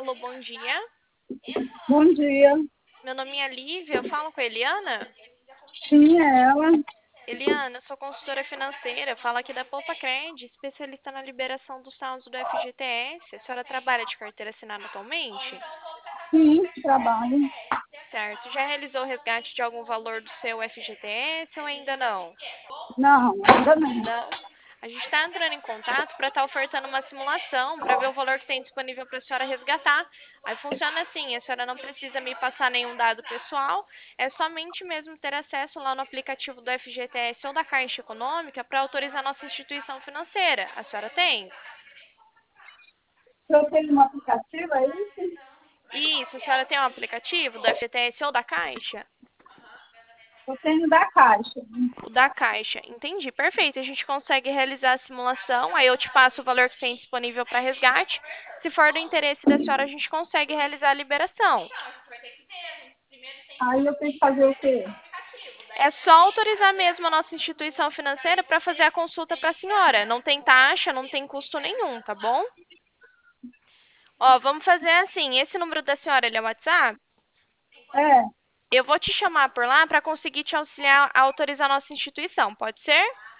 Alô, bom dia. Bom dia. Meu nome é Lívia, eu falo com a Eliana. Sim, é ela. Eliana, eu sou consultora financeira, falo aqui da Poupa Cred, especialista na liberação dos saldos do FGTS. A senhora trabalha de carteira assinada atualmente? Sim, trabalho. Certo. Já realizou o resgate de algum valor do seu FGTS ou ainda não? Não, ainda não. Não. A gente está entrando em contato para estar ofertando uma simulação para ver o valor que tem disponível para a senhora resgatar. Aí funciona assim, a senhora não precisa me passar nenhum dado pessoal, é somente mesmo ter acesso lá no aplicativo do FGTS ou da Caixa Econômica para autorizar a nossa instituição financeira. A senhora tem? Eu tenho um aplicativo, é isso? Isso, a senhora tem um aplicativo do FGTS ou da Caixa? Eu tenho da Caixa. O da Caixa. Entendi, perfeito. A gente consegue realizar a simulação, aí eu te passo o valor que tem disponível para resgate. Se for do interesse da senhora, a gente consegue realizar a liberação. Aí eu tenho que fazer o quê? É só autorizar mesmo a nossa instituição financeira para fazer a consulta para a senhora. Não tem taxa, não tem custo nenhum, tá bom? Ó, vamos fazer assim, esse número da senhora, ele é o WhatsApp? É, Eu vou te chamar por lá para conseguir te auxiliar a autorizar a nossa instituição, pode ser?